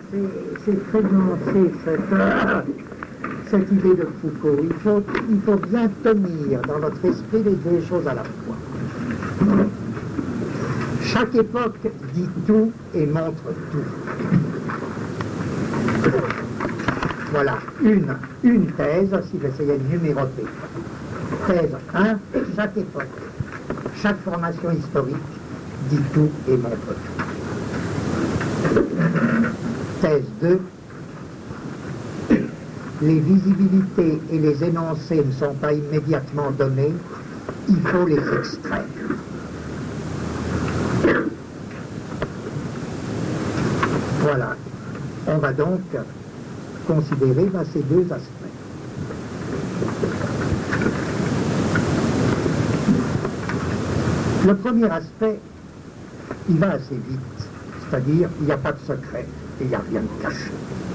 c'est très nuancé, cette idée de Foucault. Il faut bien tenir dans notre esprit les deux choses à la fois. Chaque époque dit tout et montre tout. Voilà, une thèse, si j'essayais de numéroter. Thèse 1, chaque époque, chaque formation historique dit tout et montre tout. Thèse 2, les visibilités et les énoncés ne sont pas immédiatement donnés, il faut les extraire. Voilà, on va donc considérer ces deux aspects. Le premier aspect, il va assez vite, c'est-à-dire il n'y a pas de secret et il n'y a rien de caché.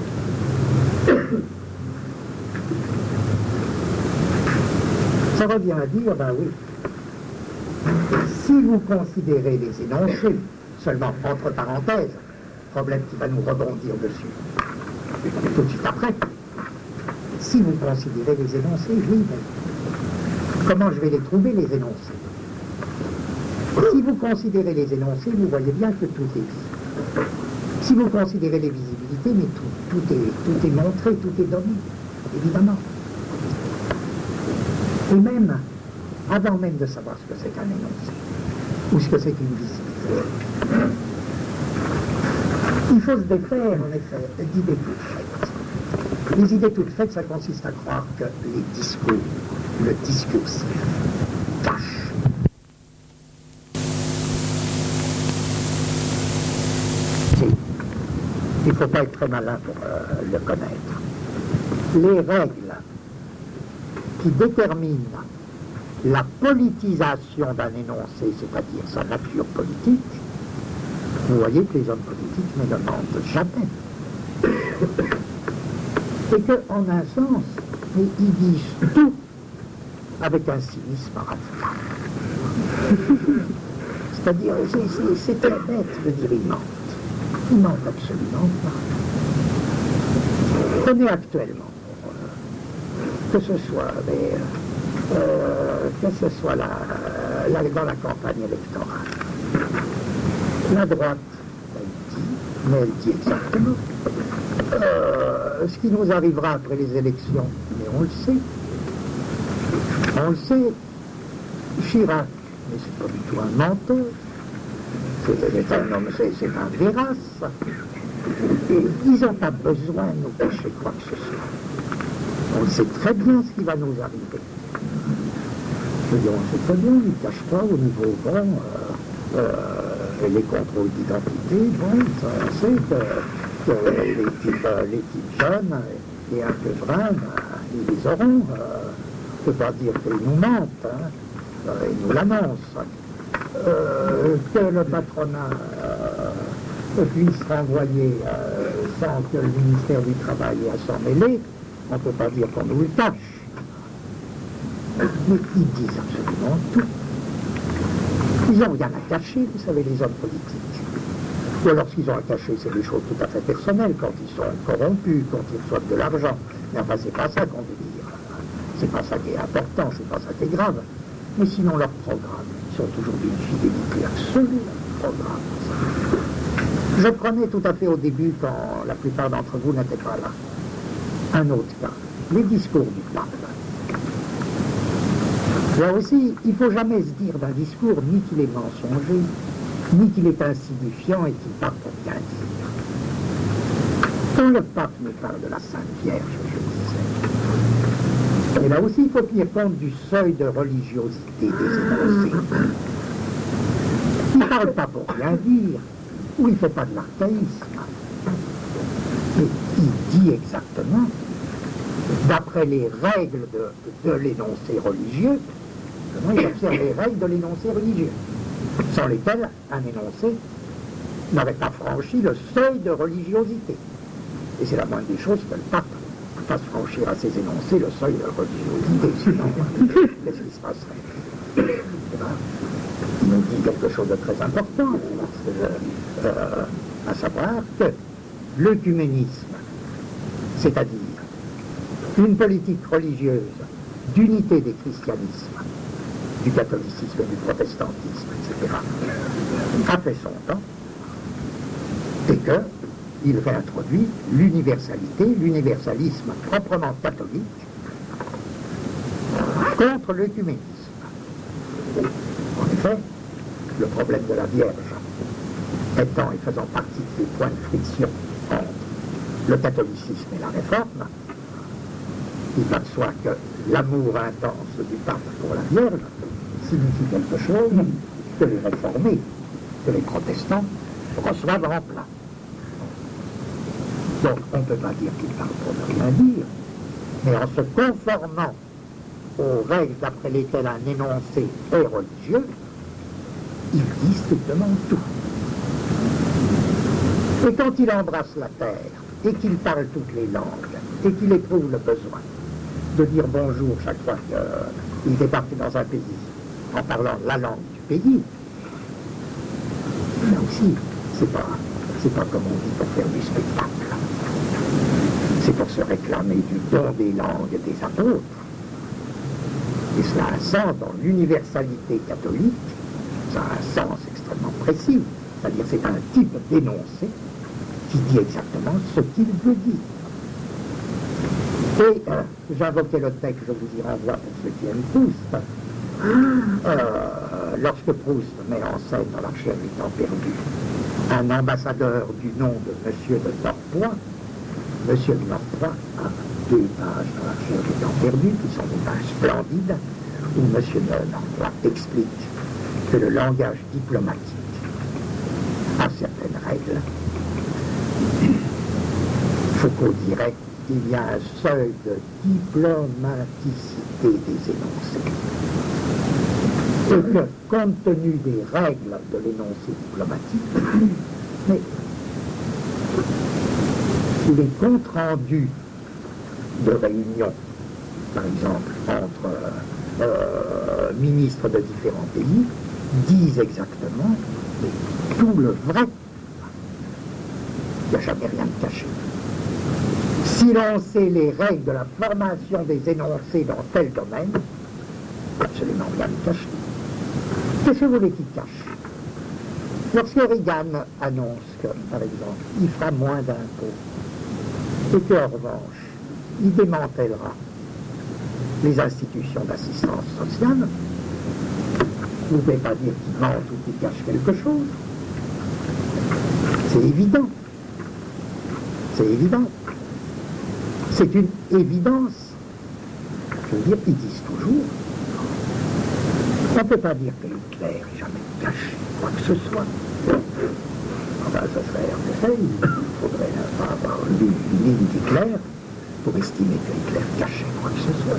Ça revient à dire, ben oui, si vous considérez les énoncés, seulement entre parenthèses, problème qui va nous rebondir dessus tout de suite après, si vous considérez les énoncés, oui, mais comment je vais les trouver, les énoncés? Si vous considérez les énoncés, vous voyez bien que tout est visible. Si vous considérez les visibilités, mais tout est montré, tout est donné, évidemment. Et même, avant même de savoir ce que c'est qu'un énoncé, ou ce que c'est qu'une visibilité, il faut se défaire, en effet, d'idées toutes faites. Les idées toutes faites, ça consiste à croire que les discours, le discursif, cachent. Il ne faut pas être très malin pour le connaître. Les règles qui déterminent la politisation d'un énoncé, c'est-à-dire sa nature politique, vous voyez que les hommes politiques ne le mentent jamais. Et qu'en un sens, ils disent tout avec un cynisme radical. C'est-à-dire, c'est très bête de dire ils mentent. Ils mentent absolument pas. Prenez actuellement, que ce soit dans la campagne électorale. La droite, elle dit, mais elle dit exactement ce qui nous arrivera après les élections, mais on le sait. On le sait. Chirac, mais c'est pas du tout un menteur. C'est un homme, c'est un vérace. Et ils n'ont pas besoin de nous cacher quoi que ce soit. On sait très bien ce qui va nous arriver. Je veux dire, on sait très bien, ils ne cachent pas au niveau les contrôles d'identité. Bon, on sait que les types jeunes et un peu bruns, ils les auront. On ne peut pas dire qu'ils nous mentent, hein. Ils nous l'annoncent. Que le patronat puisse renvoyer sans que le ministère du Travail ait à s'en mêler, on ne peut pas dire qu'on nous le cache. Mais ils disent absolument tout. Ils n'ont rien à cacher, vous savez, les hommes politiques. Ou alors ce qu'ils ont à cacher, c'est des choses tout à fait personnelles, quand ils sont corrompus, quand ils reçoivent de l'argent. Mais enfin, c'est pas ça qu'on veut dire. C'est pas ça qui est important, c'est pas ça qui est grave. Mais sinon, leurs programmes sont toujours d'une fidélité absolue, leurs programmes. Je prenais tout à fait au début, quand la plupart d'entre vous n'étaient pas là, un autre cas, les discours du pape. Là aussi, il ne faut jamais se dire d'un discours ni qu'il est mensonger, ni qu'il est insignifiant et qu'il parle pour rien dire. Quand le pape me parle de la Sainte Vierge, je disais, et là aussi, il faut tenir compte du seuil de religiosité des énoncés. Il ne parle pas pour rien dire, ou il ne fait pas de l'archaïsme. Mais il dit exactement, d'après les règles de l'énoncé religieux, il observe les règles de l'énoncé religieux, sans lesquelles un énoncé n'aurait pas franchi le seuil de religiosité. Et c'est la moindre des choses que le pape fasse franchir à ses énoncés le seuil de religiosité, sinon, qu'est-ce qui se passerait? Il nous dit quelque chose de très important, à savoir que l'œcuménisme, c'est-à-dire une politique religieuse d'unité des christianismes, du catholicisme et du protestantisme, etc., a fait son temps, et qu'il réintroduit l'universalité, l'universalisme proprement catholique, contre l'œcuménisme. En effet, le problème de la Vierge étant et faisant partie des points de friction entre le catholicisme et la réforme, il va de soi que l'amour intense du pape pour la Vierge signifie quelque chose que les réformés, que les protestants reçoivent en plein. Donc on ne peut pas dire qu'il parle pour ne rien dire, mais en se conformant aux règles d'après lesquelles un énoncé est religieux, il dit strictement tout. Et quand il embrasse la terre, et qu'il parle toutes les langues, et qu'il éprouve le besoin de dire bonjour chaque fois qu'il débarque dans un pays, en parlant la langue du pays, là aussi, c'est pas comme on dit pour faire du spectacle. C'est pour se réclamer du don des langues des apôtres. Et cela a un sens dans l'universalité catholique, ça a un sens extrêmement précis. C'est-à-dire c'est un type d'énoncé qui dit exactement ce qu'il veut dire. Et j'invoquais le texte, je vous y renvoie pour ceux qui aiment Proust. Lorsque Proust met en scène dans L'Archère du temps perdu un ambassadeur du nom de Monsieur de Norpois, Monsieur de Norpois a 2 pages dans L'Archère du temps perdu qui sont des pages splendides où Monsieur de Norpois explique que le langage diplomatique a certaines règles. Foucault dirait qu'il y a un seuil de diplomaticité des énoncés. Et que, compte tenu des règles de l'énoncé diplomatique, mais les comptes rendus de réunions, par exemple, entre ministres de différents pays, disent exactement tout le vrai. Il n'y a jamais rien de caché. Si l'on sait les règles de la formation des énoncés dans tel domaine, absolument rien de caché. Qu'est-ce que vous voulez qu'il cache? Lorsque Reagan annonce que, par exemple, il fera moins d'impôts, et qu'en revanche, il démantèlera les institutions d'assistance sociale, vous ne pouvez pas dire qu'il ment ou qu'il cache quelque chose. C'est évident. C'est évident. C'est une évidence. Je veux dire, ils disent toujours. On ne peut pas dire que Hitler n'a jamais caché quoi que ce soit. Enfin, ça serait en effet, il faudrait pas avoir lu une ligne d'Hitler pour estimer que Hitler cachait quoi que ce soit.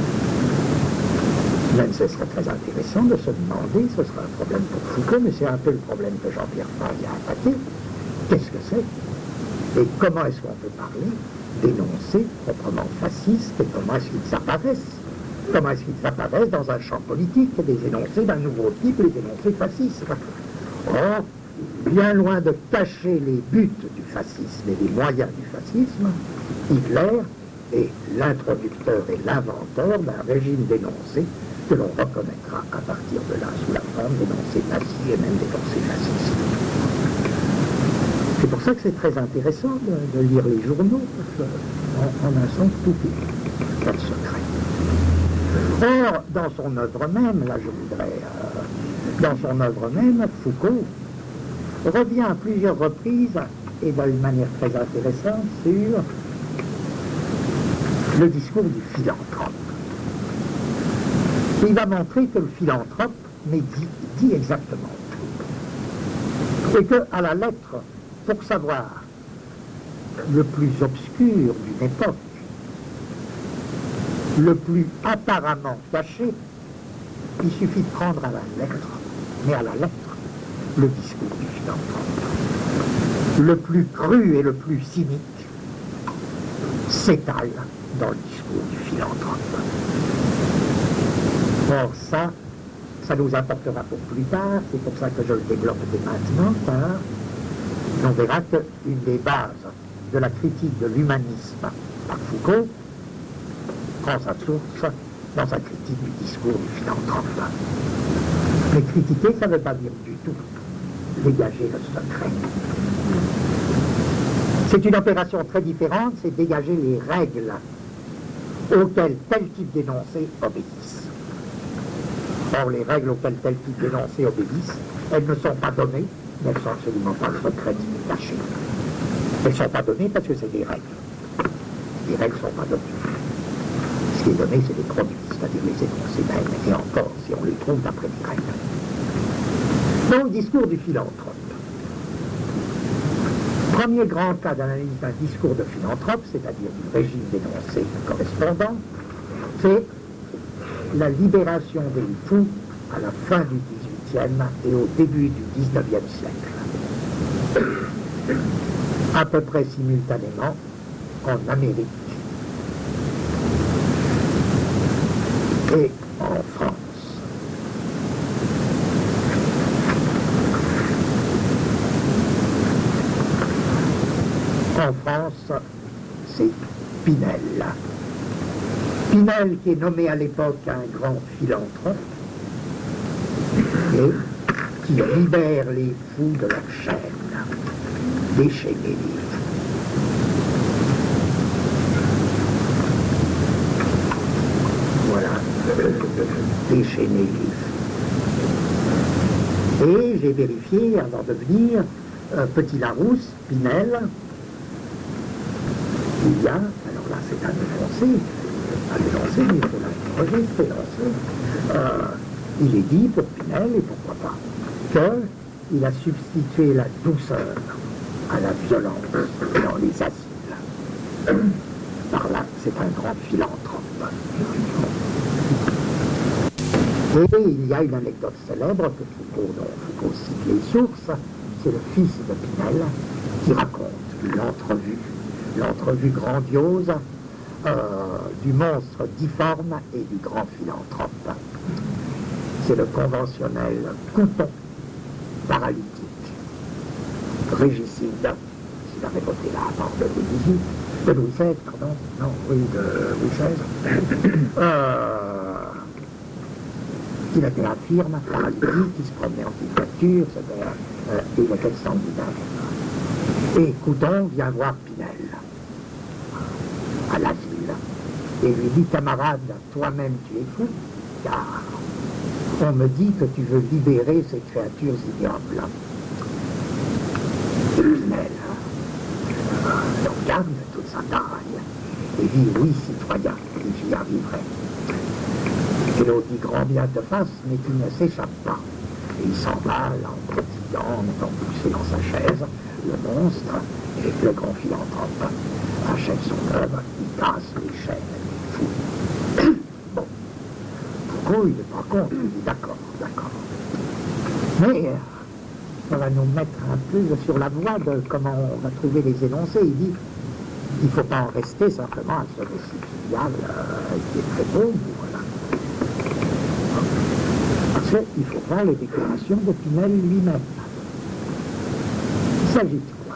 Même ce serait très intéressant de se demander, ce sera un problème pour Foucault, mais c'est un peu le problème que Jean-Pierre Faye a attaqué. Qu'est-ce que c'est? Et comment est-ce qu'on peut parler d'énoncés proprement fascistes et comment est-ce qu'ils apparaissent? Comment est-ce qu'ils apparaissent dans un champ politique, des énoncés d'un nouveau type, les énoncés fascistes? Or, bien loin de cacher les buts du fascisme et les moyens du fascisme, Hitler est l'introducteur et l'inventeur d'un régime d'énoncés que l'on reconnaîtra à partir de là sous la forme d'énoncés nazis et même d'énoncés fascistes. C'est pour ça que c'est très intéressant de lire les journaux, parce qu'en un sens, tout est pas de secret. Or, dans son œuvre même, là je voudrais, dans son œuvre même, Foucault revient à plusieurs reprises, et d'une manière très intéressante, sur le discours du philanthrope. Il va montrer que le philanthrope dit exactement tout. Et qu'à la lettre, pour savoir le plus obscur d'une époque, le plus apparemment caché, il suffit de prendre à la lettre, mais à la lettre, le discours du philanthrope. Le plus cru et le plus cynique s'étale dans le discours du philanthrope. Or ça nous apportera pour plus tard, c'est pour ça que je le développe dès maintenant, car on verra qu'une des bases de la critique de l'humanisme par Foucault prend sa source dans sa critique du discours du philanthrope. Mais critiquer, ça ne veut pas dire du tout dégager le secret. C'est une opération très différente, c'est dégager les règles auxquelles tel type d'énoncé obéissent. Or, les règles auxquelles tel type d'énoncé obéissent, elles ne sont pas données, mais elles ne sont absolument pas secrètes ni cachées. Elles ne sont pas données parce que c'est des règles. Les règles ne sont pas données. Ce qui est donné, c'est les produits, c'est-à-dire les énoncés mêmes, et encore, si on les trouve d'après les règles. Donc, discours du philanthrope. Premier grand cas d'analyse d'un discours de philanthrope, c'est-à-dire du régime d'énoncé correspondant, c'est la libération des fous à la fin du XVIIIe et au début du XIXe siècle. À peu près simultanément en Amérique et en France. En France, c'est Pinel. Pinel qui est nommé à l'époque un grand philanthrope et qui libère les fous de leur chaîne, déchaîner les fous. Voilà, déchaîner les fous. Et j'ai vérifié avant de venir, Petit Larousse, Pinel, il y a, alors là c'est un énoncé, mais il faut l'interroger, c'est énoncé. Il est dit pour Pinel, et pourquoi pas, qu'il a substitué la douceur à la violence dans les asiles. Par là, c'est un grand philanthrope. Et il y a une anecdote célèbre que dont Foucault cite les sources, c'est le fils de Pinel qui raconte l'entrevue grandiose du monstre difforme et du grand philanthrope. C'est le conventionnel Couton, paralytique, régicide, s'il avait voté là à part de Louis XVI, pardon, non, oui, de Louis XVI, il était infirme, paralytique, qui se promenait en petite voiture, il était sanguinaire. Et Couton vient voir Pinel à l'asile et lui dit: camarade, toi-même tu es fou, car on me dit que tu veux libérer ces créatures ignobles. Et Pinel regarde toute sa taille et dit: oui, citoyen, et j'y arriverai. Et l'autre dit: grand bien te fasse, mais tu ne s'échappe pas. Et il s'emballe en pétillant, en étant poussé dans sa chaise, le monstre, et le grand philanthrope achève son œuvre, il casse les chaînes, il est fou. Bon, Foucault, il n'est pas contre, il dit: d'accord. Mais ça va nous mettre un peu sur la voie de comment on va trouver les énoncés. Il dit: il ne faut pas en rester simplement à ce récit filial qui est très beau, voilà. Parce qu'il faut voir les déclarations de Pinel lui-même. Il s'agit de quoi?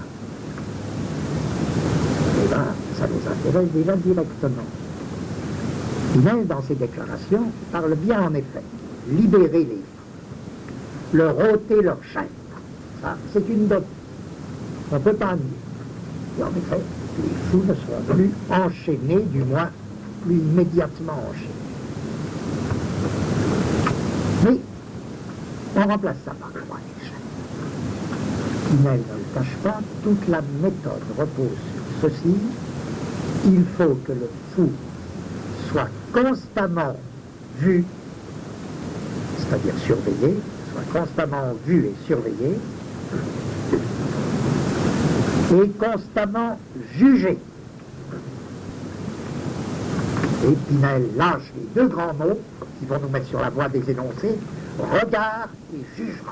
Eh bien, ça nous intéresse déjà directement. Pinel, dans ses déclarations, parle bien en effet. Libérer les fous, leur ôter leur chaîne. Ça, c'est une donnée. On ne peut pas nier. Et en effet, les fous ne seront plus enchaînés, du moins plus immédiatement enchaînés. Mais on remplace ça par quoi, les chaînes? Pinel ne le cache pas, toute la méthode repose sur ceci: il faut que le fou soit constamment vu, c'est-à-dire surveillé, soit constamment vu et surveillé, et constamment jugé. Et Pinel lâche les deux grands mots qui vont nous mettre sur la voie des énoncés: regard et jugement.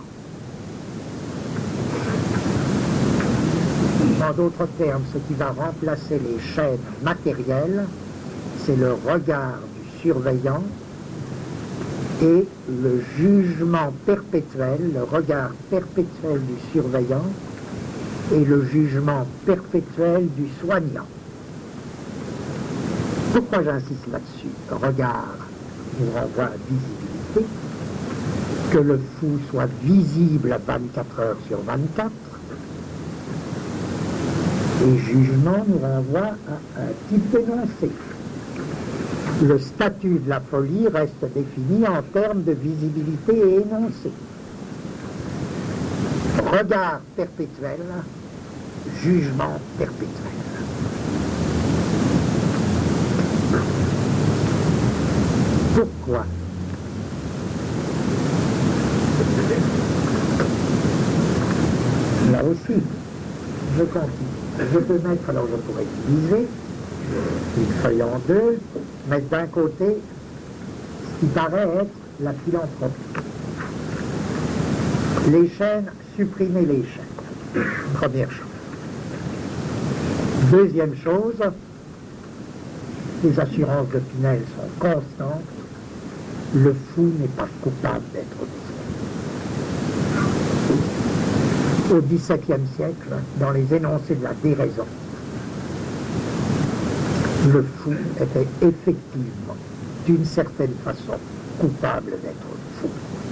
En d'autres termes, ce qui va remplacer les chaînes matérielles, c'est le regard du surveillant et le jugement perpétuel, le regard perpétuel du surveillant et le jugement perpétuel du soignant. Pourquoi j'insiste là-dessus? Regard nous renvoie à visibilité, que le fou soit visible 24 heures sur 24, et jugement nous renvoie à un type d'énoncé. Le statut de la folie reste défini en termes de visibilité et énoncé. Regard perpétuel, jugement perpétuel. Pourquoi? Là aussi, je continue. Je peux mettre, alors je pourrais diviser une feuille en deux, mettre d'un côté ce qui paraît être la philanthropie. Les chaînes, supprimer les chaînes. Première chose. Deuxième chose, les assurances de Pinel sont constantes. Le fou n'est pas coupable d'être fou. Au XVIIe siècle, dans les énoncés de la déraison, le fou était effectivement, d'une certaine façon, coupable d'être fou.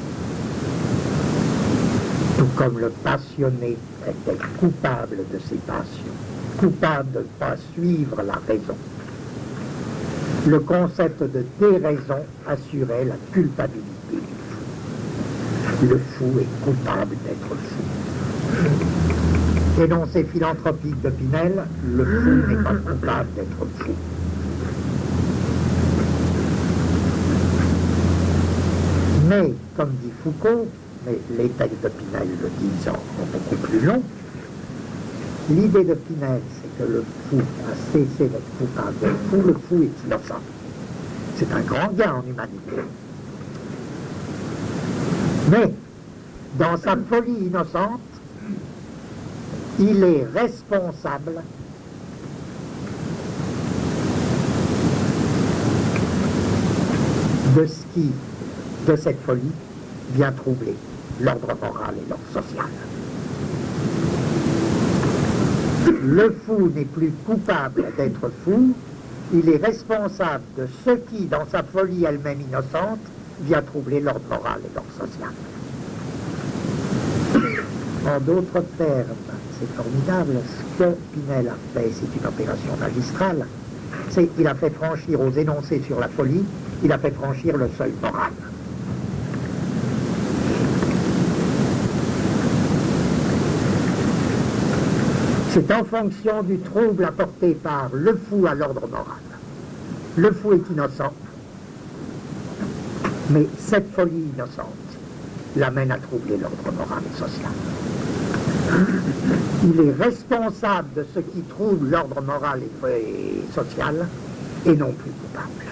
Tout comme le passionné était coupable de ses passions, coupable de ne pas suivre la raison. Le concept de déraison assurait la culpabilité du fou. Le fou est coupable d'être fou. Énoncé philanthropique de Pinel, le fou n'est pas coupable d'être fou. Mais, comme dit Foucault, mais les textes de Pinel le disent en beaucoup plus long, l'idée de Pinel, c'est que le fou a cessé d'être coupable d'être fou, le fou est innocent. C'est un grand gain en humanité. Mais, dans sa folie innocente, il est responsable de ce qui, de cette folie, vient troubler l'ordre moral et l'ordre social. Le fou n'est plus coupable d'être fou, il est responsable de ce qui, dans sa folie elle-même innocente, vient troubler l'ordre moral et l'ordre social. En d'autres termes, c'est formidable, ce que Pinel a fait, c'est une opération magistrale, c'est qu'il a fait franchir aux énoncés sur la folie, il a fait franchir le seuil moral. C'est en fonction du trouble apporté par le fou à l'ordre moral. Le fou est innocent, mais cette folie innocente l'amène à troubler l'ordre moral et social. Il est responsable de ce qui trouble l'ordre moral et social et non plus coupable.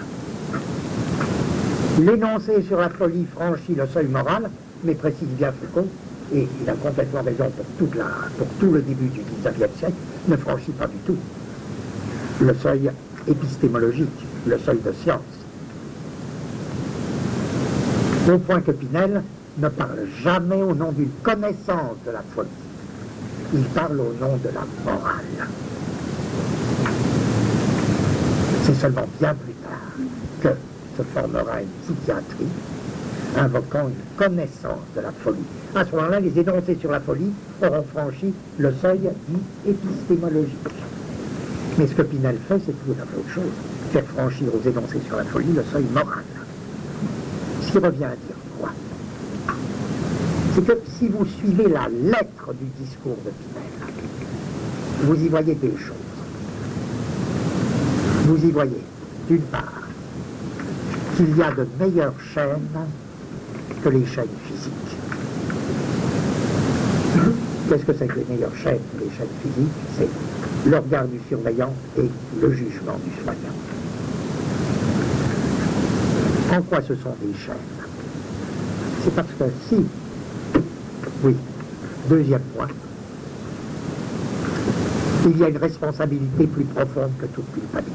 L'énoncé sur la folie franchit le seuil moral, mais précise bien Foucault, et il a complètement raison pour tout le début du XIXe siècle, ne franchit pas du tout le seuil épistémologique, le seuil de science. Au point que Pinel ne parle jamais au nom d'une connaissance de la folie. Il parle au nom de la morale. C'est seulement bien plus tard que se formera une psychiatrie invoquant une connaissance de la folie. À ce moment-là, les énoncés sur la folie auront franchi le seuil dit épistémologique. Mais ce que Pinel fait, c'est tout à fait autre chose. Faire franchir aux énoncés sur la folie le seuil moral. Ce qui revient à dire quoi? C'est que si vous suivez la lettre du discours de Pinel, vous y voyez deux choses. Vous y voyez, d'une part, qu'il y a de meilleures chaînes que les chaînes physiques. Qu'est-ce que c'est que les meilleures chaînes que les chaînes physiques? C'est le regard du surveillant et le jugement du soignant. En quoi ce sont des chaînes? C'est parce que si, oui, deuxième point, il y a une responsabilité plus profonde que toute culpabilité.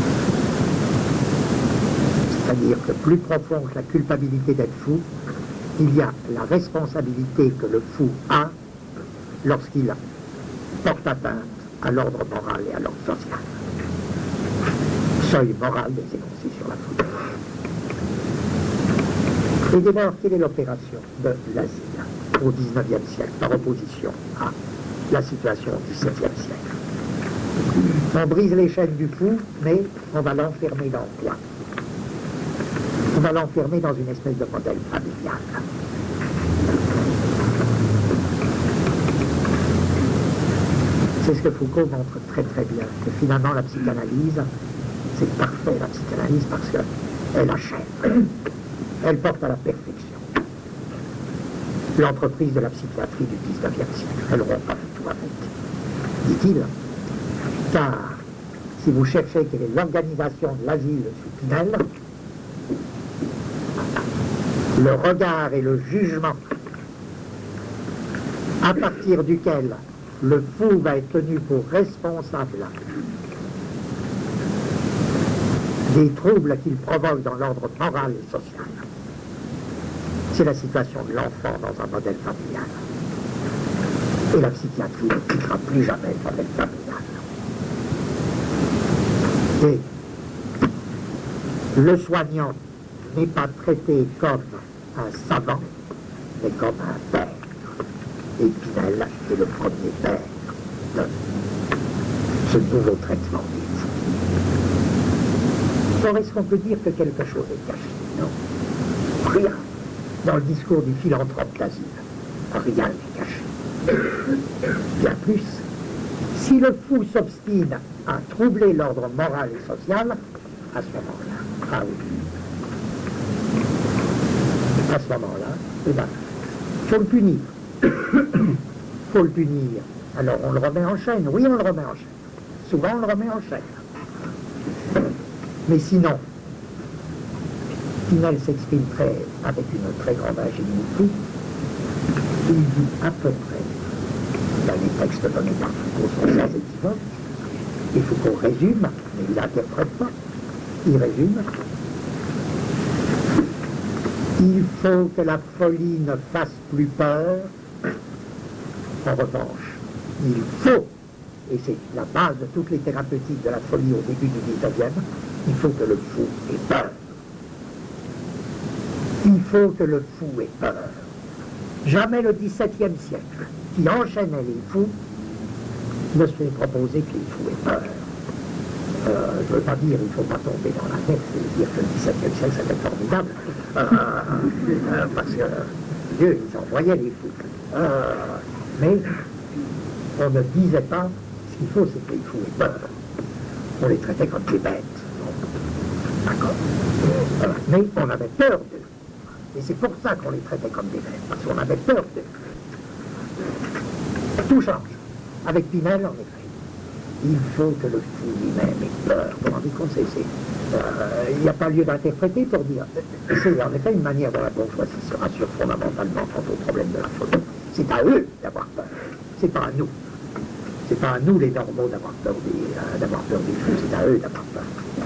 C'est-à-dire que plus profond que la culpabilité d'être fou, il y a la responsabilité que le fou a lorsqu'il porte atteinte à l'ordre moral et à l'ordre social. Seuil moral des énoncés sur la folie. Et dès lors, quelle est l'opération de l'asile au XIXe siècle, par opposition à la situation au XVIIe siècle? On brise les chaînes du fou, mais on va l'enfermer dans quoi? On va l'enfermer dans une espèce de modèle familial. C'est ce que Foucault montre très très bien, que finalement la psychanalyse, c'est parfait la psychanalyse parce qu'elle achève, elle porte à la perfection l'entreprise de la psychiatrie du XIXe siècle. Elle rompt pas du tout avec, dit-il, car si vous cherchez quelle est l'organisation de l'asile sous Pinel, le regard et le jugement à partir duquel le fou va être tenu pour responsable des troubles qu'il provoque dans l'ordre moral et social, c'est la situation de l'enfant dans un modèle familial. Et la psychiatrie ne quittera plus jamais le modèle familial. Et le soignant n'est pas traité comme un savant, mais comme un père. Et Pinel est le premier père de ce nouveau traitement des fous. Alors, est-ce qu'on peut dire que quelque chose est caché? Non. Rien. Dans le discours du philanthrope d'asile, rien n'est caché. Bien plus, si le fou s'obstine à troubler l'ordre moral et social, à ce moment-là, ah oui, à ce moment-là, eh bien, il faut le punir. Faut le punir. Alors on le remet en chaîne. Oui, on le remet en chaîne. Souvent on le remet en chaîne. Mais sinon, Pinel s'exprime avec une très grande ingéniosité. Il dit à peu près, dans les textes donnés par Foucault sont sans équivoque, et Foucault résume, mais il n'interprète pas. Il résume. Il faut que la folie ne fasse plus peur. En revanche, il faut, et c'est la base de toutes les thérapeutiques de la folie au début du XIXe, il faut que le fou ait peur. Il faut que le fou ait peur. Jamais le XVIIe siècle, qui enchaînait les fous, ne se fait proposer que les fous aient peur. Je ne veux pas dire il ne faut pas tomber dans la tête et dire que le XVIIe siècle c'était formidable, parce que Dieu, ils envoyait les fous. Mais on ne disait pas, ce qu'il faut, c'est que les fous aient peur. On les traitait comme des bêtes. D'accord. Mais on avait peur d'eux. Et c'est pour ça qu'on les traitait comme des bêtes, parce qu'on avait peur d'eux. Tout change. Avec Pinel, en effet. Il faut que le fou lui-même ait peur. Vous vous rendez compte, il n'y a pas lieu d'interpréter pour dire. C'est en effet une manière dont la bourgeoisie se rassure fondamentalement quant au problème de la folie. C'est à eux d'avoir peur. C'est pas à nous. C'est pas à nous les normaux d'avoir peur des fous. C'est à eux d'avoir peur.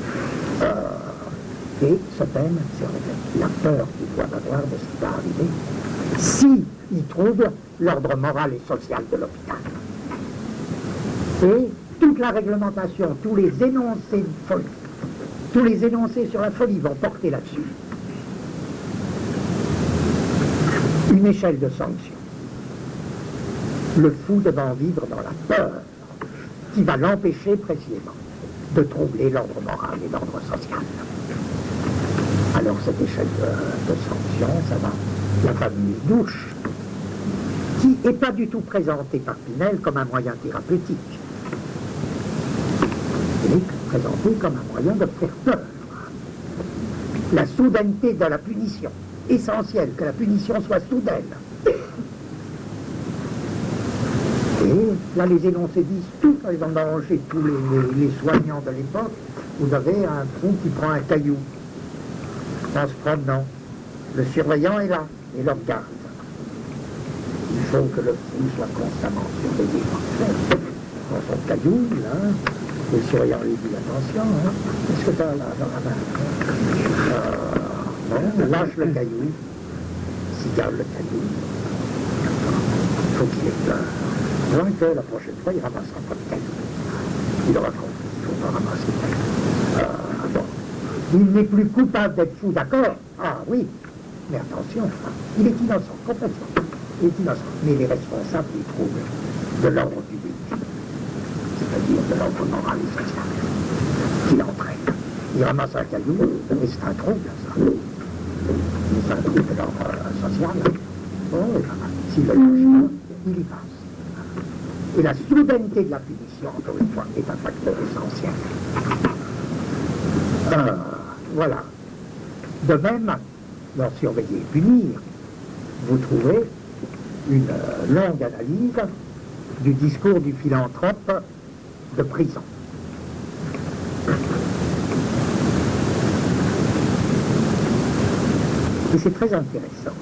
Et ce thème, c'est en effet la peur qu'ils doivent avoir de ce qui va arriver s'ils trouvent l'ordre moral et social de l'hôpital. Et toute la réglementation, tous les énoncés de folie, tous les énoncés sur la folie vont porter là-dessus une échelle de sanctions. Le fou devant vivre dans la peur qui va l'empêcher précisément de troubler l'ordre moral et l'ordre social. Alors cette échelle de sanctions, ça va, la fameuse douche, qui n'est pas du tout présentée par Pinel comme un moyen thérapeutique. Elle est présentée comme un moyen de faire peur. La soudaineté de la punition, essentielle, que la punition soit soudaine. Et là, les énoncés disent tout, par exemple, chez tous les soignants de l'époque, vous avez un trou qui prend un caillou. En se promenant, le surveillant est là, et le regarde. Il faut que le fou soit constamment surveillé. Dans son caillou, là, le surveillant lui dit attention, hein, qu'est-ce que tu as là dans la main? Bon, lâche le caillou. cigale le caillou. Il faut qu'il ait peur. Loin que la prochaine fois, il ne ramassera pas de caillou. Il aura compris qu'il ne faut pas ramasser de caillou. Bon. Il n'est plus coupable d'être fou, d'accord? Ah oui, mais attention, il est innocent, complètement. Il est innocent, mais il est responsable des troubles de l'ordre du véhicule, c'est-à-dire de l'ordre moral et social, qu'il entraîne. Il ramasse un caillou, et c'est un trouble, ça. C'est un trouble de l'ordre social. Oh, s'il le touche pas, il y passe. Et la soudaineté de la punition, encore une fois, est un facteur essentiel. Voilà. De même, dans Surveiller et punir, vous trouvez une longue analyse du discours du philanthrope de prison. Et c'est très intéressant.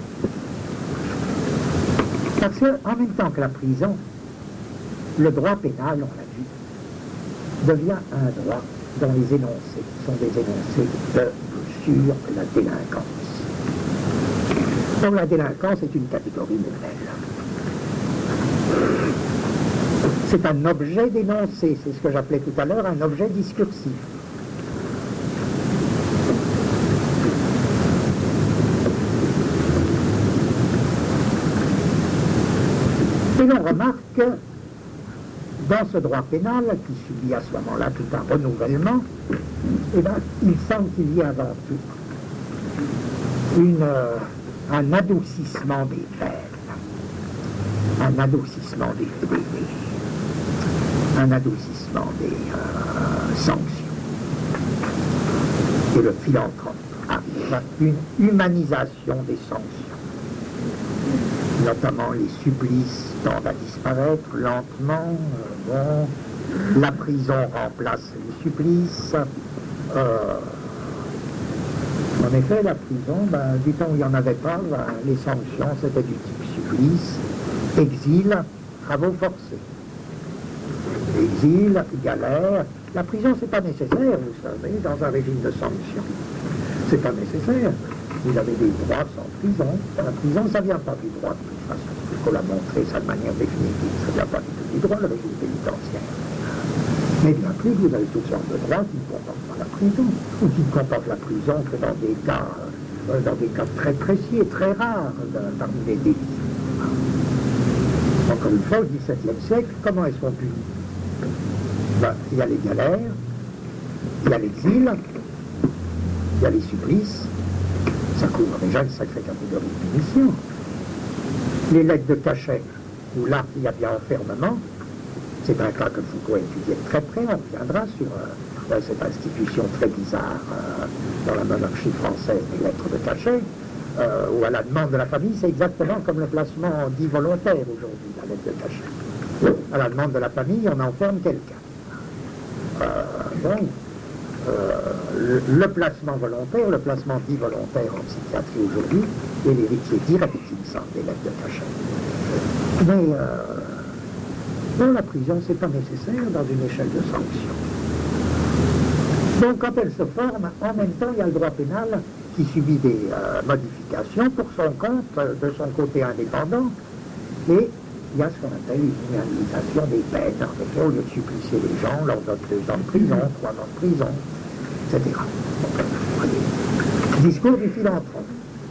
Parce qu'en même temps que la prison, le droit pénal, on l'a vu, devient un droit dont les énoncés sont des énoncés sur la délinquance. Donc la délinquance est une catégorie nouvelle. C'est un objet d'énoncé, c'est ce que j'appelais tout à l'heure un objet discursif. Et l'on remarque que dans ce droit pénal, qui subit à ce moment-là tout un renouvellement, eh bien, il semble qu'il y ait avant tout un adoucissement des peines, un adoucissement des un adoucissement des sanctions. Et le philanthrope arrive à une humanisation des sanctions. Notamment les supplices tendent à disparaître lentement. Bon, la prison remplace les supplices. En effet, la prison, du temps où il n'y en avait pas, les sanctions c'était du type supplice, exil, travaux forcés. Exil, galère. La prison, c'est pas nécessaire, vous savez, dans un régime de sanctions. C'est pas nécessaire. Vous avez des droits sans prison. La prison, ça ne vient pas du droit de toute façon. Il faut la montrer, ça de manière définitive. Ça ne vient pas du tout du droit, le régime pénitentiaire. Mais bien plus, vous avez toutes sortes de droits qui ne comportent pas la prison, ou qui ne comportent la prison que dans des cas très précis et très rares parmi les délits. Encore une fois, au XVIIe siècle, comment elles sont punies? Il y a les galères, il y a l'exil, il y a les supplices. Ça couvre déjà une sacrée catégorie de punition. Les lettres de cachet, où là, il y a bien enfermement, c'est un cas que Foucault a étudié de très près, on reviendra sur cette institution très bizarre dans la monarchie française des lettres de cachet, où à la demande de la famille, c'est exactement comme le placement dit volontaire aujourd'hui, la lettre de cachet. À la demande de la famille, on enferme quelqu'un. Donc, le placement volontaire, le placement dit volontaire en psychiatrie aujourd'hui, est l'héritier direct, il me semble, des lettres de cachet. Mais dans la prison, c'est pas nécessaire dans une échelle de sanctions. Donc quand elle se forme, en même temps, il y a le droit pénal qui subit des modifications pour son compte, de son côté indépendant, et il y a ce qu'on appelle une minimalisation des peines. En effet, au lieu de supplicier les gens, on leur donne 2 ans de prison, 3 ans de prison, etc. Discours du philanthrope.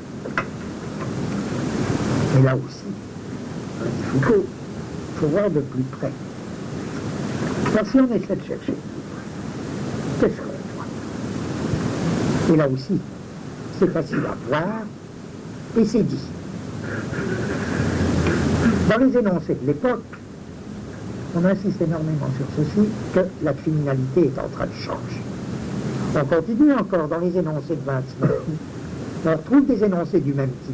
Et là aussi, dit Foucault, il faut voir de plus près. Alors, si on essaie de chercher qu'est-ce qu'on voit? Et là aussi, c'est facile à voir, et c'est dit. Dans les énoncés de l'époque, on insiste énormément sur ceci, que la criminalité est en train de changer. On continue encore dans les énoncés de 29. On retrouve des énoncés du même type.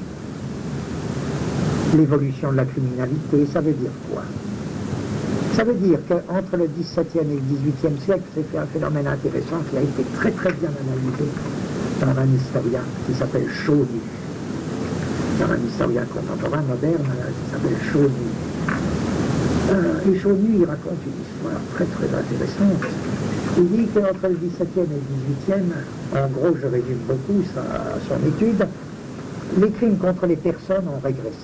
L'évolution de la criminalité, ça veut dire quoi? Ça veut dire qu'entre le XVIIe et le XVIIIe siècle, c'est fait un phénomène intéressant qui a été très très bien analysé par un historien qui s'appelle Chauny. Par un historien contemporain moderne qui s'appelle Chauny. Et Chauny, il raconte une histoire très très intéressante. Il dit qu'entre le XVIIe et le XVIIIe, en gros je résume beaucoup son étude, les crimes contre les personnes ont régressé.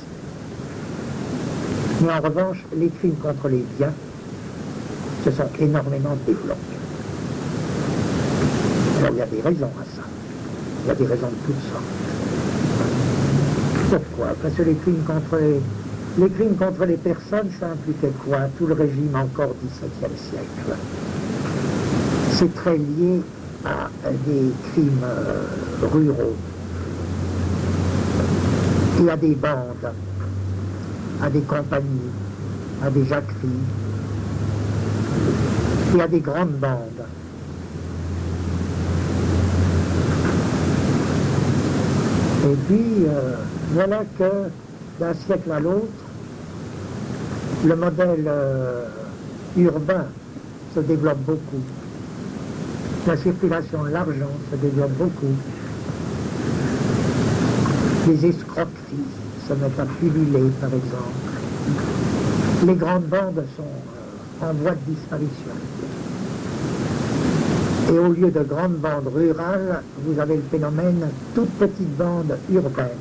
Mais en revanche, les crimes contre les biens se sont énormément développés. Alors il y a des raisons à ça. Il y a des raisons de toutes sortes. Pourquoi? Parce que les crimes contre les personnes, ça impliquait quoi? Tout le régime encore XVIIe siècle. C'est très lié à des crimes ruraux et à des bandes, à des compagnies, à des jacqueries et à des grandes bandes. Et puis, voilà que d'un siècle à l'autre, le modèle urbain se développe beaucoup. La circulation de l'argent se développe beaucoup. Les escroqueries se mettent à pulluler, par exemple. Les grandes bandes sont en voie de disparition. Et au lieu de grandes bandes rurales, vous avez le phénomène toute petite bande urbaine.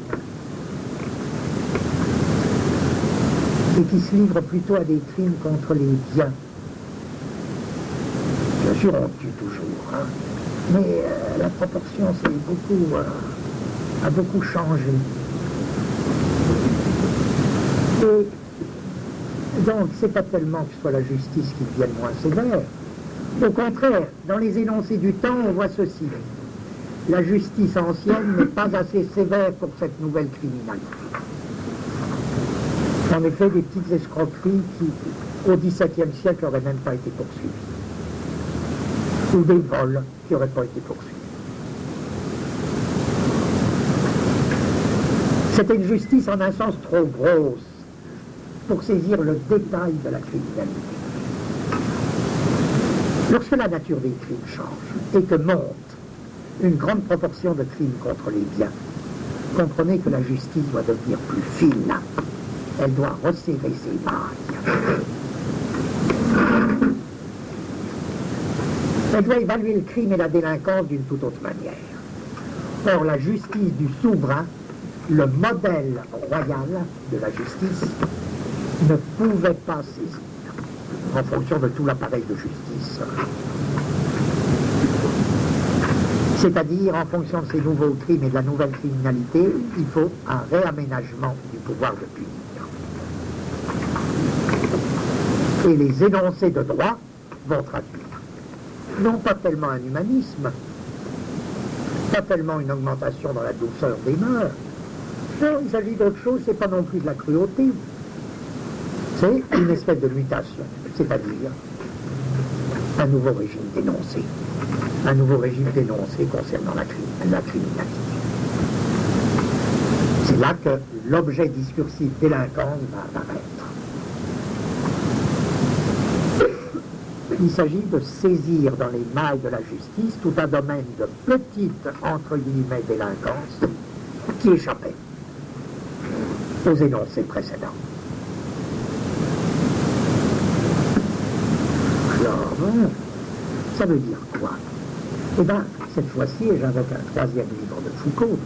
Et qui se livrent plutôt à des crimes contre les biens. Bien sûr, on tue toujours, hein, mais la proportion a beaucoup changé. Et donc, c'est pas tellement que ce soit la justice qui devienne moins sévère. Au contraire, dans les énoncés du temps, on voit ceci. La justice ancienne n'est pas assez sévère pour cette nouvelle criminalité. En effet, des petites escroqueries qui, au XVIIe siècle, n'auraient même pas été poursuivies. Ou des vols qui n'auraient pas été poursuivis. C'était une justice en un sens trop grosse pour saisir le détail de la criminalité. Lorsque la nature des crimes change et que monte une grande proportion de crimes contre les biens, comprenez que la justice doit devenir plus fine. Elle doit resserrer ses mailles. Elle doit évaluer le crime et la délinquance d'une toute autre manière. Or, la justice du souverain, le modèle royal de la justice, ne pouvait pas saisir, en fonction de tout l'appareil de justice. C'est-à-dire, en fonction de ces nouveaux crimes et de la nouvelle criminalité, il faut un réaménagement du pouvoir de punir. Et les énoncés de droit vont traduire non pas tellement un humanisme, pas tellement une augmentation dans la douceur des mœurs. Non, il s'agit d'autre chose, c'est pas non plus de la cruauté. C'est une espèce de mutation, c'est-à-dire un nouveau régime d'énoncé. Un nouveau régime d'énoncé concernant la criminalité. C'est là que l'objet discursif délinquance va apparaître. Il s'agit de saisir dans les mailles de la justice tout un domaine de petite, entre guillemets, délinquance qui échappait aux énoncés précédents. Alors, ça veut dire quoi? Eh bien, cette fois-ci, et j'invoque un troisième livre de Foucault,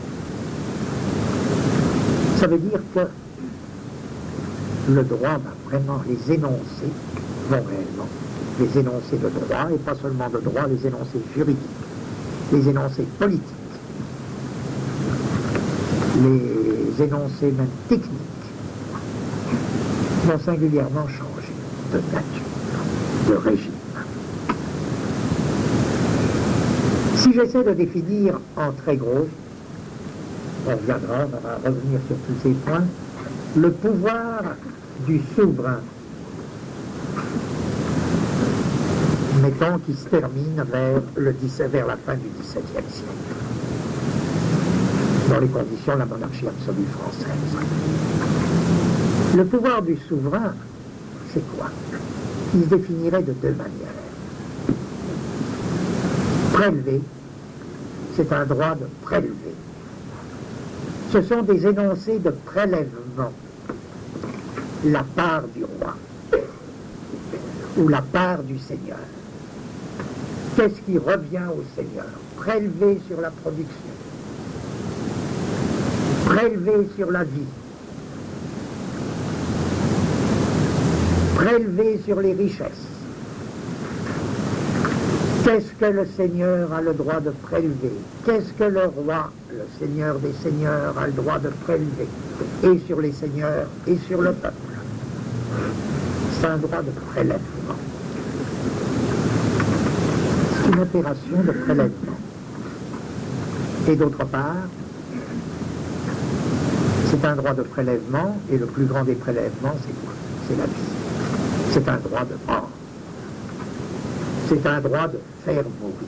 ça veut dire que le droit va vraiment, les énoncés vont réellement, les énoncés de droit, et pas seulement de droit, les énoncés juridiques, les énoncés politiques, les énoncés même techniques, vont singulièrement changer de nature, de régime. Si j'essaie de définir en très gros, on reviendra, on va revenir sur tous ces points, le pouvoir du souverain, mettons qui se termine vers la fin du XVIIe siècle, dans les conditions de la monarchie absolue française. Le pouvoir du souverain, c'est quoi? Il se définirait de deux manières. Prélever, c'est un droit de prélever. Ce sont des énoncés de prélèvement. La part du roi ou la part du seigneur. Qu'est-ce qui revient au seigneur? Prélever sur la production. prélever sur la vie, prélever sur les richesses. Qu'est-ce que le Seigneur a le droit de prélever? Qu'est-ce que le roi, le Seigneur des Seigneurs, a le droit de prélever? Et sur les seigneurs et sur le peuple. C'est un droit de prélèvement. C'est une opération de prélèvement. Et d'autre part, c'est un droit de prélèvement, et le plus grand des prélèvements, c'est quoi? C'est la vie. C'est un droit de mort. C'est un droit de faire mourir.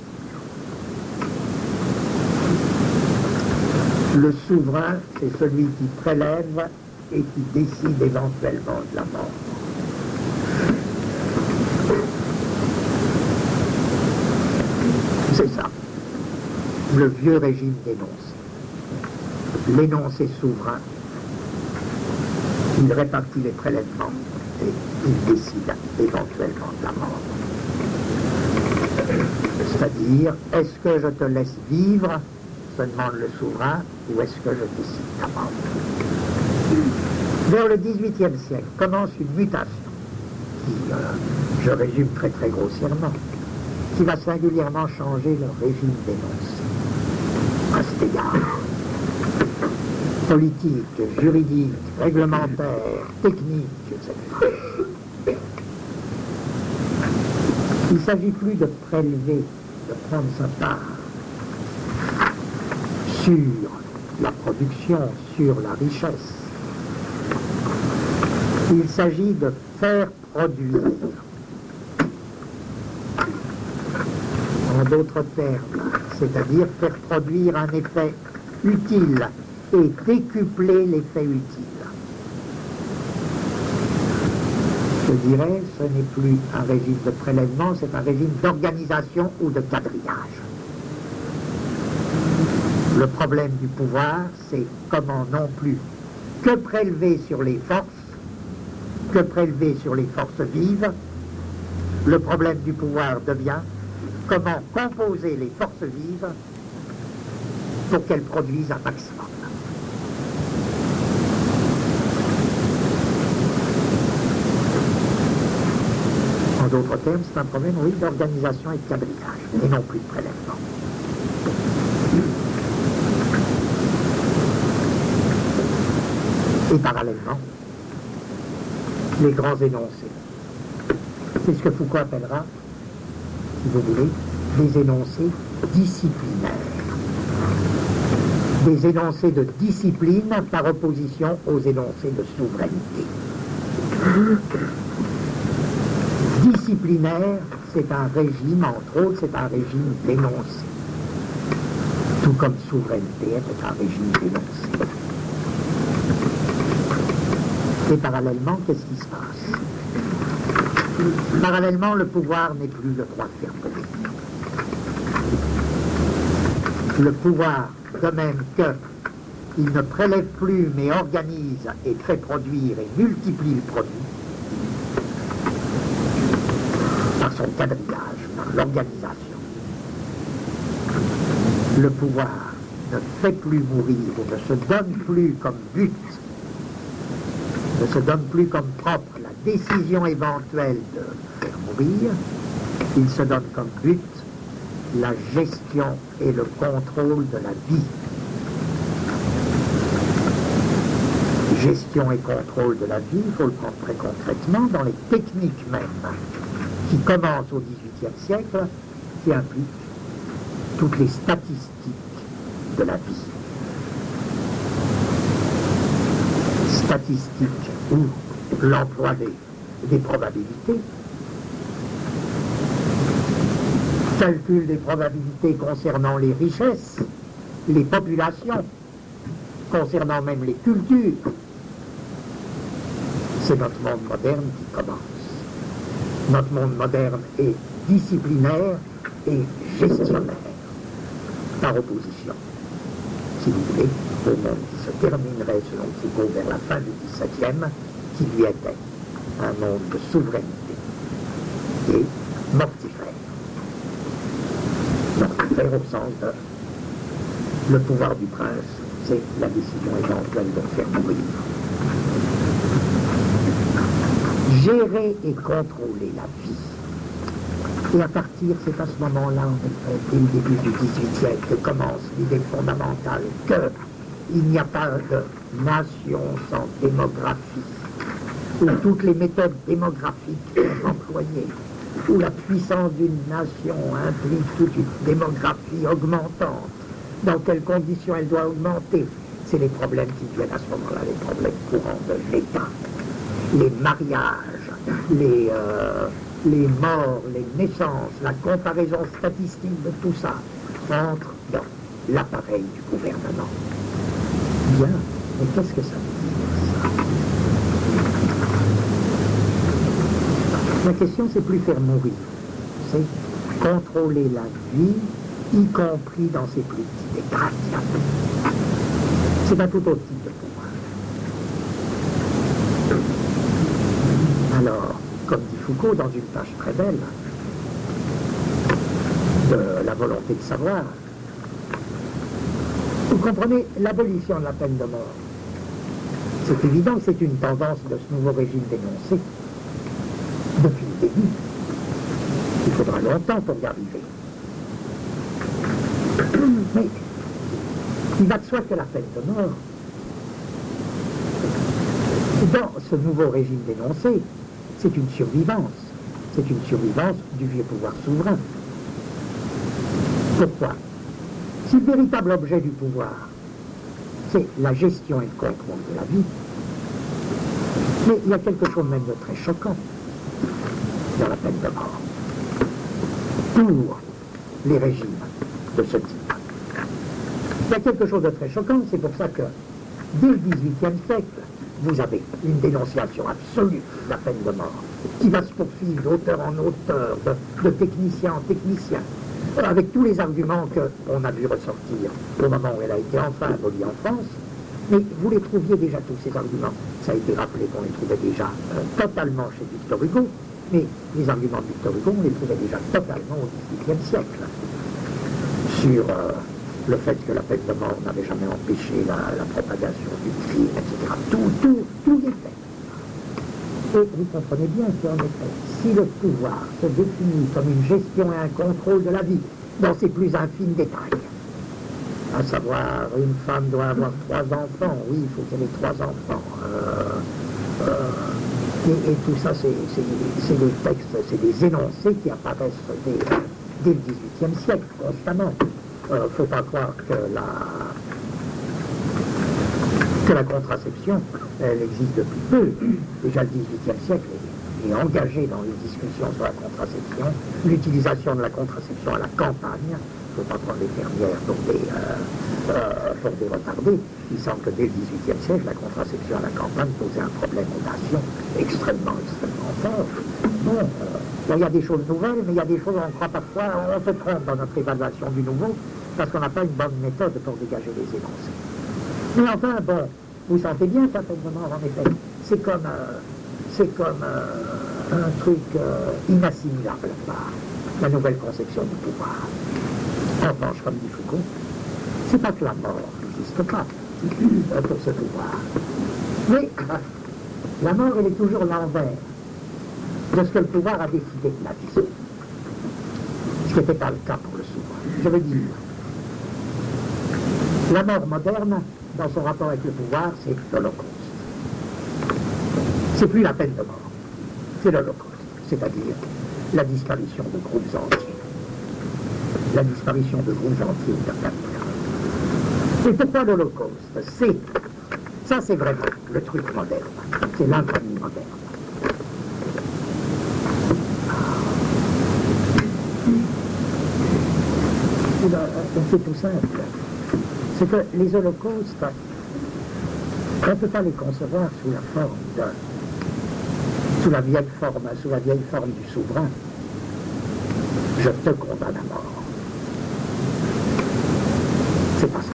Le souverain, c'est celui qui prélève et qui décide éventuellement de la mort. C'est ça. Le vieux régime d'énoncé. L'énoncé souverain, il répartit les prélèvements et il décide éventuellement de la mort. C'est-à-dire, est-ce que je te laisse vivre, se demande le souverain, ou est-ce que je décide ta mort? Vers le XVIIIe siècle commence une mutation qui, je résume très très grossièrement, qui va singulièrement changer le régime d'énoncé. À cet égard, politique, juridique, réglementaire, technique, etc. Il ne s'agit plus de prélever, de prendre sa part sur la production, sur la richesse. Il s'agit de faire produire. En d'autres termes, c'est-à-dire faire produire un effet utile et décupler l'effet utile. Je dirais, ce n'est plus un régime de prélèvement, c'est un régime d'organisation ou de quadrillage. Le problème du pouvoir, c'est comment non plus que prélever sur les forces, que prélever sur les forces vives. Le problème du pouvoir devient comment composer les forces vives pour qu'elles produisent un maximum. En d'autres termes, c'est un problème, oui, d'organisation et de quadrillage, et non plus de prélèvement. Et parallèlement, les grands énoncés. C'est ce que Foucault appellera, si vous voulez, des énoncés disciplinaires. Des énoncés de discipline par opposition aux énoncés de souveraineté. Disciplinaire, c'est un régime, entre autres, c'est un régime d'énoncé. Tout comme souveraineté est un régime d'énoncé. Et parallèlement, qu'est-ce qui se passe? Parallèlement, le pouvoir n'est plus le droit de faire produire. Le pouvoir, de même qu'il ne prélève plus, mais organise et fait produire et multiplie le produit, par son quadrillage, par l'organisation. Le pouvoir ne fait plus mourir, ou ne se donne plus comme but, ne se donne plus comme propre la décision éventuelle de faire mourir, il se donne comme but la gestion et le contrôle de la vie. Gestion et contrôle de la vie, il faut le prendre très concrètement dans les techniques même, qui commencent au XVIIIe siècle, qui impliquent toutes les statistiques de la vie. Statistiques ou l'emploi des probabilités, calcul des probabilités concernant les richesses, les populations, concernant même les cultures. C'est notre monde moderne qui commence. Notre monde moderne est disciplinaire et gestionnaire, par opposition, si vous voulez, au monde qui se terminerait, selon Foucault, vers la fin du XVIIe, qui lui était un monde de souveraineté et mortifère. Mortifère au sens de le pouvoir du prince c'est la décision éventuelle de faire mourir. Gérer et contrôler la vie. Et à partir, c'est à ce moment-là, en effet, dès le début du XVIIIe siècle, que commence l'idée fondamentale qu'il n'y a pas de nation sans démographie, où toutes les méthodes démographiques sont employées, où la puissance d'une nation implique toute une démographie augmentante. Dans quelles conditions elle doit augmenter? C'est les problèmes qui viennent à ce moment-là, les problèmes courants de l'État. Les mariages, les morts, les naissances, la comparaison statistique de tout ça entre dans l'appareil du gouvernement. Bien, mais qu'est-ce que ça veut dire, ça? La question, c'est plus faire mourir. C'est contrôler la vie, y compris dans ses plus petits détails. C'est un tout autre type de pouvoir. Alors, comme dit Foucault dans une tâche très belle, de la volonté de savoir, vous comprenez, l'abolition de la peine de mort, c'est évident que c'est une tendance de ce nouveau régime dénoncé depuis le début. Il faudra longtemps pour y arriver. Mais il va de soi que la peine de mort, dans ce nouveau régime dénoncé, c'est une survivance. C'est une survivance du vieux pouvoir souverain. Pourquoi? Si le véritable objet du pouvoir, c'est la gestion et le contrôle de la vie, mais il y a quelque chose même de très choquant dans la peine de mort pour les régimes de ce type. Il y a quelque chose de très choquant, c'est pour ça que dès le XVIIIe siècle, vous avez une dénonciation absolue de la peine de mort qui va se poursuivre d'auteur en auteur, de technicien en technicien, avec tous les arguments qu'on a vu ressortir au moment où elle a été enfin abolie en France. Mais vous les trouviez déjà, tous ces arguments. Ça a été rappelé qu'on les trouvait déjà totalement chez Victor Hugo, mais les arguments de Victor Hugo, on les trouvait déjà totalement au XVIIIe siècle. Sur le fait que la peine de mort n'avait jamais empêché la propagation du crime, etc. Tout y était. Et vous comprenez bien qu'en effet, si le pouvoir se définit comme une gestion et un contrôle de la vie, dans ses plus infimes détails, à savoir, une femme doit avoir 3 enfants, oui, il faut qu'elle ait 3 enfants, et tout ça, c'est des textes, c'est des énoncés qui apparaissent dès le XVIIIe siècle, constamment. Il ne faut pas croire que la contraception, elle existe depuis peu. Déjà le XVIIIe siècle est engagé dans les discussions sur la contraception, l'utilisation de la contraception à la campagne. Il ne faut pas prendre les fermières pour des retardés. Il semble que dès le XVIIIe siècle, la contraception à la campagne posait un problème aux nations extrêmement fort. Bon, il y a des choses nouvelles, mais il y a des choses, on croit parfois, on se trompe dans notre évaluation du nouveau, parce qu'on n'a pas une bonne méthode pour dégager les énoncés. Mais enfin, bon, vous sentez bien ça, peine de mort, en effet. C'est comme un truc inassimilable par la nouvelle conception du pouvoir. En revanche, comme dit Foucault, c'est pas que la mort n'existe pas pour ce pouvoir. Mais la mort, elle est toujours l'envers de ce que le pouvoir a décidé de la vie. Ce qui n'était pas le cas pour le souverain. Je veux dire, la mort moderne, dans son rapport avec le pouvoir, c'est l'Holocauste. C'est plus la peine de mort, c'est l'Holocauste, c'est-à-dire la disparition de groupes entiers. La disparition de groupes entiers de peuples. Et pourquoi l'Holocauste? Ça c'est vraiment le truc moderne, c'est l'infamie moderne. C'est tout simple. C'est que les holocaustes, on ne peut pas les concevoir sous la vieille forme du souverain. Je te condamne à mort. C'est pas ça.